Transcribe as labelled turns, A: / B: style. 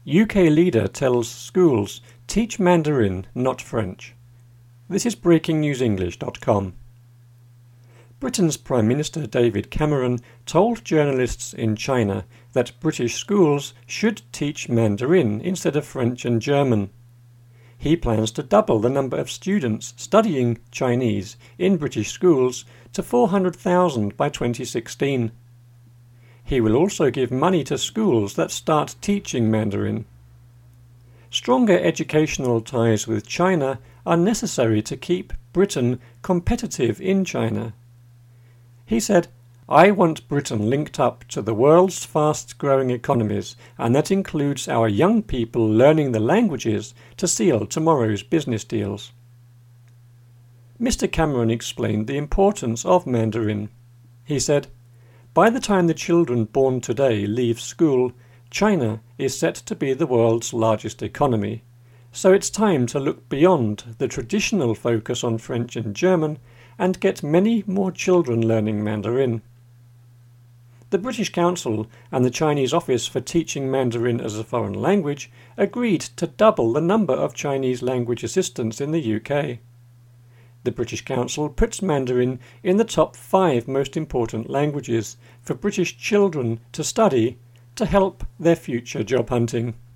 A: UK leader tells schools, teach Mandarin, not French. This is BreakingNewsEnglish.com. Britain's Prime Minister David Cameron told journalists in China that British schools should teach Mandarin instead of French and German. He plans to double the number of students studying Chinese in British schools to 400,000 by 2016. He will also give money to schools that start teaching Mandarin. Stronger educational ties with China are necessary to keep Britain competitive in China. He said, I want Britain linked up to the world's fast-growing economies, and that includes our young people learning the languages to seal tomorrow's business deals. Mr. Cameron explained the importance of Mandarin. He said, by the time the children born today leave school, China is set to be the world's largest economy. So it's time to look beyond the traditional focus on French and German and get many more children learning Mandarin. The British Council and the Chinese Office for Teaching Mandarin as a Foreign Language agreed to double the number of Chinese language assistants in the UK. The British Council puts Mandarin in the top 5 most important languages for British children to study to help their future job hunting.